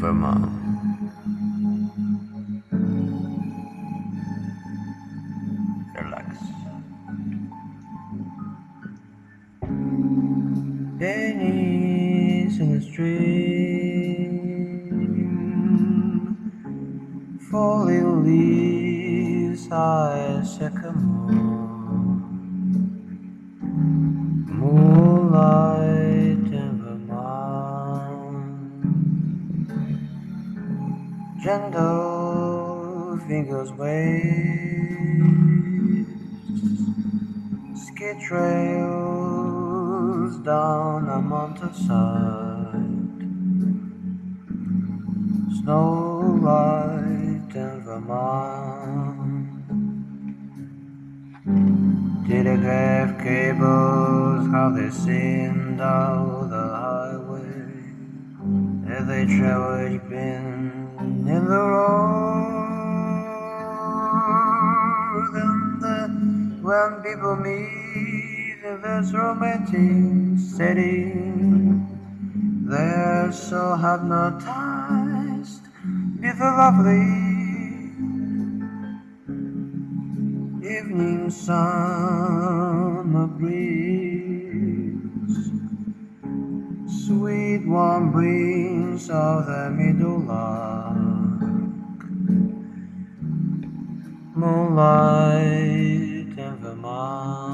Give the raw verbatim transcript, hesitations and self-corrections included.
Vermont. Relax. Pennies in the stream, falling leaves high as sycamore, moonlight in Vermont, gentle fingers wave, ski trails down a mountainside, snow white in Vermont, telegraph cables, how they sing down the highway as they travel each bend in the road. And the, when people meet in this romantic setting, they're so hypnotized with the lovely evening summer breeze, sweet warm breeze of the meadowlark, moonlight in Vermont.